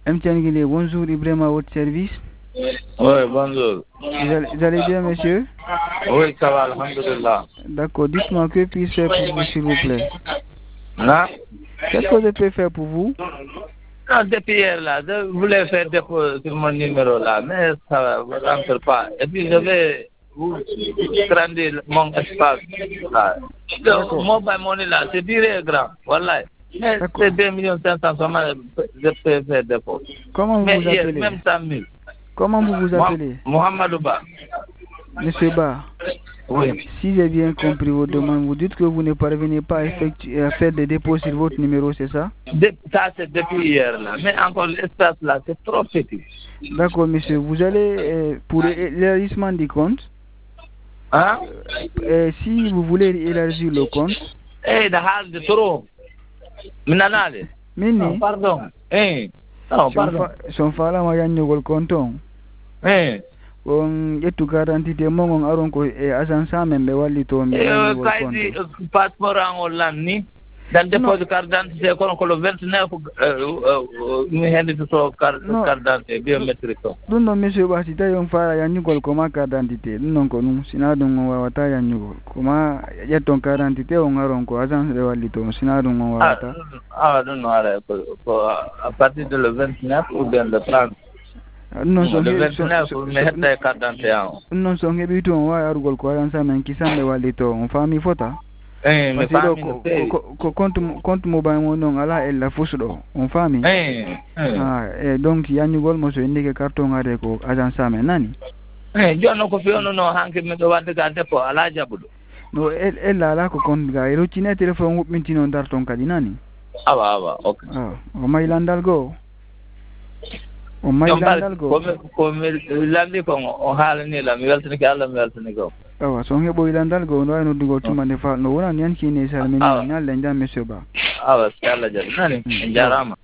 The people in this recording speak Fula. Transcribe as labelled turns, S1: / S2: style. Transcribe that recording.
S1: MTN Guinée, bonjour Ibrahima à votre service.
S2: Oui, bonjour.
S1: Vous allez bien, monsieur?
S2: Oui, ça va, alhamdulillah.
S1: D'accord, dites-moi que puis-je faire pour vous, s'il vous plaît?
S2: Non?
S1: Qu'est-ce que je peux faire pour vous?
S2: Non, depuis hier, là, je voulais faire dépôt sur mon numéro, là, mais ça ne rentre pas. Et puis, je vais vous grandir mon espace, là. Donc, mobile money, là, c'est duré grand, voilà. Mais c'est 2 500 000, comment je peux faire dépôt?
S1: Comment vous vous appelez?
S2: Même 100 000.
S1: Comment vous vous appelez?
S2: Mohamedou Ba.
S1: Monsieur Ba.
S2: Oui.
S1: Si j'ai bien compris vos demandes, vous dites que vous ne parvenez pas à faire des dépôts sur votre numéro, c'est ça?
S2: Ça, c'est depuis hier, là. Mais encore l'espace, là, c'est trop petit.
S1: D'accord, monsieur. Vous allez, pour l'élargissement du compte,
S2: hein?
S1: Si vous voulez élargir le compte,
S2: de trop.
S1: Mini?
S2: Pardon. Non, pardon.
S1: Son fala ma yanyugol konton. On yetu garantité mongon aron ko agence membe walli to mi
S2: kaydi passeport en Hollande ni dan dépôt carte d'identité kono ko le 29 mi hendi to carte d'identité biométrique to
S1: dun no monsieur ba si tayon fara yanyugol ko ma carte d'identité dun non ko num sina dun wawata yanyugol ko ma yetton carte d'identité on aron ko agence de walli to sina dun wawata
S2: dun no ara ko à partir de le 29 ou bien le 30.
S1: Non
S2: so le 29 me hetta carte d'identité
S1: non so ngebi to wa arugol ko agence men kisambe walli to on fami fota
S2: me fami
S1: ko compte mobile mo non ala e la fusdo on fami donc yanyugol mo so indike carton ngade ko agence men nani
S2: jonno ko fiono no hanke me do wadde ga depot ala jabudo
S1: no la ko compte ga ro cine téléphone wobminti non darton kadi nani
S2: awa okay
S1: o maylandal go o maylandal go
S2: ko landi ko o halani la mi weltani ko Allah mi weltani ko
S1: awa so ngebo ilandal go no ayno dugo tumande fa no wona nyan kini salmini nyal le ndam monsieur Ba
S2: awa Allah jalla nani jarama